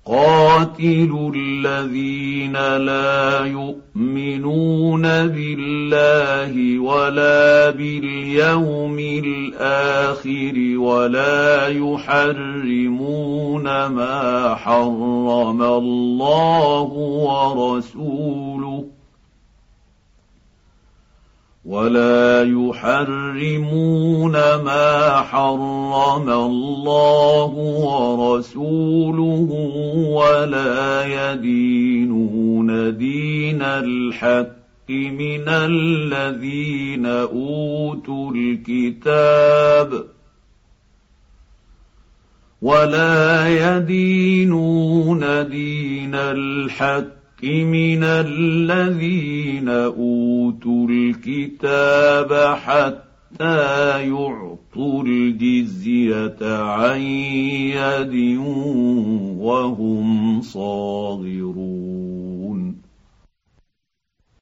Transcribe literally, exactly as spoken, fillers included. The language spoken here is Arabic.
قاتلوا الذين لا يؤمنون بالله ولا باليوم الآخر ولا يحرمون ما حرم الله ورسوله ولا يحرمون ما حرم الله ورسوله ولا يدينون دين الحق من الذين أوتوا الكتاب ولا يدينون دين الحق من الذين أوتوا الكتاب حتى يعطوا الجزية عن يد وهم صاغرون.